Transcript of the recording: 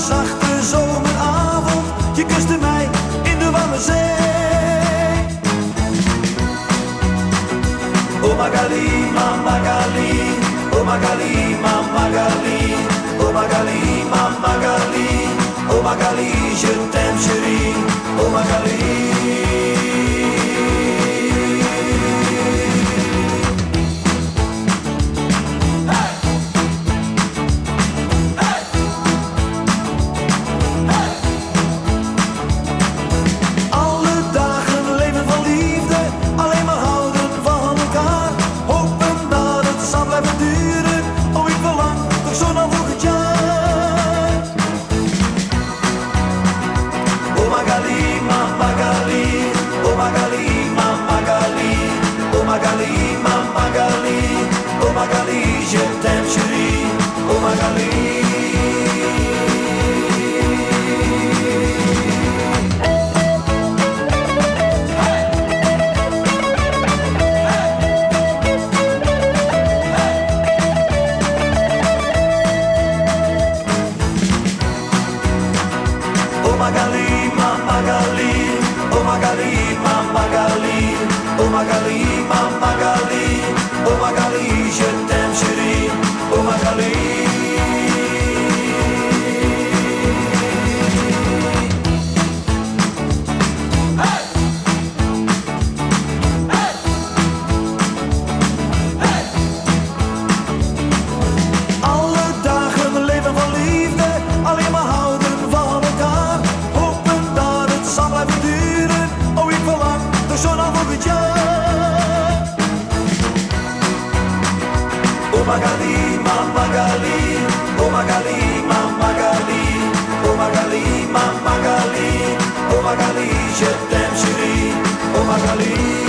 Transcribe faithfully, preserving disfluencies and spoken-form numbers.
zachte zomeravond, je kuste mij in de warme zee. Oh Magali, Mama Gali, oh Magali, Mama Gali, oh Magali, Mama Gali, oh Magali, je t'aime chérie, oh Magali. Magali, Mama Gali, oh Magali, je t'aime chérie, oh Magali. Oh Magali, Mama Gali, oh Magali, Mama Gali, oh Magali, Mama Gali, oh Magali, je t'aime chérie, oh Magali. Hey! Hey! Hey! Alle dagen leven van liefde, alleen maar houden van elkaar, hopen dat het zal blijven duren. Oh, ik verlang toch zo naar volgend jaar. Oh Magali, Mama Gali, oh Magali, Mama Gali, oh Magali, Mama Gali, oh Magali, je t'aime chérie, oh Magali.